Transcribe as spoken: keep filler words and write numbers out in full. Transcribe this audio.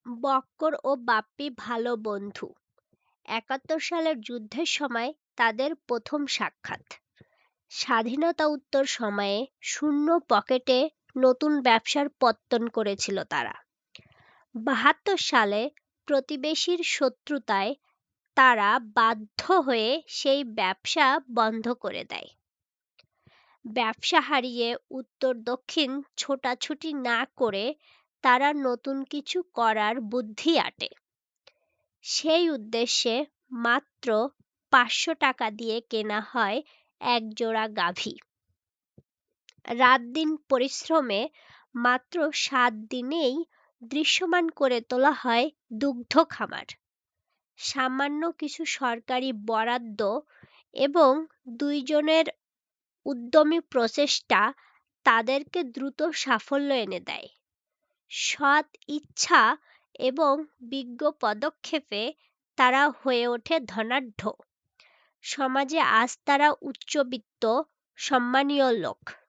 বক্কর ও বাপ্পি ভালো বন্ধু। একাত্তর সালের যুদ্ধের সময় তাদের প্রথম সাক্ষাৎ। স্বাধীনতা উত্তর সময়ে শূন্য পকেটে নতুন ব্যবসার পত্তন করেছিল তারা। বাহাত্তর সালে প্রতিবেশীর শত্রুতায় তারা বাধ্য হয়ে সেই ব্যবসা বন্ধ করে দেয়। ব্যবসা হারিয়ে উত্তর দক্ষিণ ছোটাছুটি না করে তারা নতুন কিছু করার বুদ্ধি আটে। সেই উদ্দেশ্যে মাত্র পাঁচশো টাকা দিয়ে কেনা হয় এক জোড়া গাভী। রাত দিন পরিশ্রমে মাত্র সাত দিনেই দৃশ্যমান করে তোলা হয় দুগ্ধ খামার। সামান্য কিছু সরকারি বরাদ্দ এবং দুইজনের উদ্যমী প্রচেষ্টা তাদেরকে দ্রুত সাফল্য এনে দেয়। সৎ ইচ্ছা এবং বিজ্ঞ পদক্ষেপে তারা হয়ে ওঠে ধনাঢ্য। সমাজে আজ তারা উচ্চবিত্ত সম্মানীয় লোক।